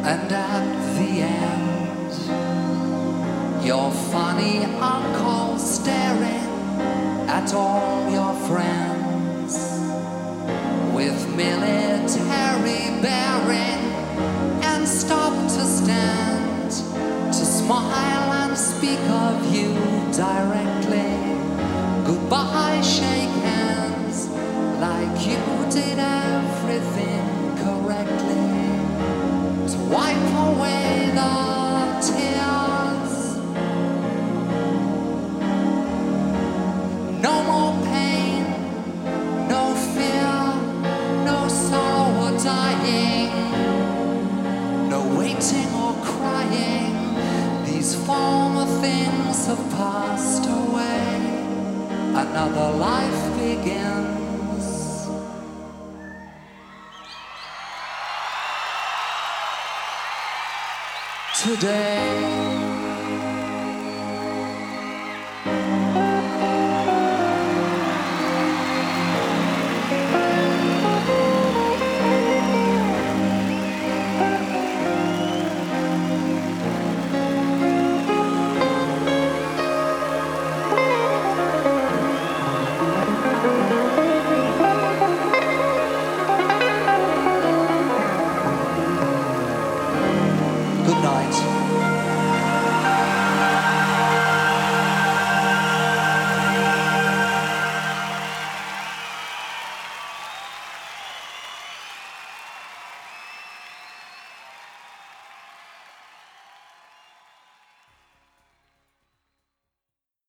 And at the end, your funny uncle staring at all your friends with military bearing, and stop to stand, to smile and speak of you directly. Goodbye, shake hands like you did everything correctly, to wipe away the tears. No more pain, no fear, no sorrow or dying, no waiting or crying. These former things have passed away. Another life begins. Today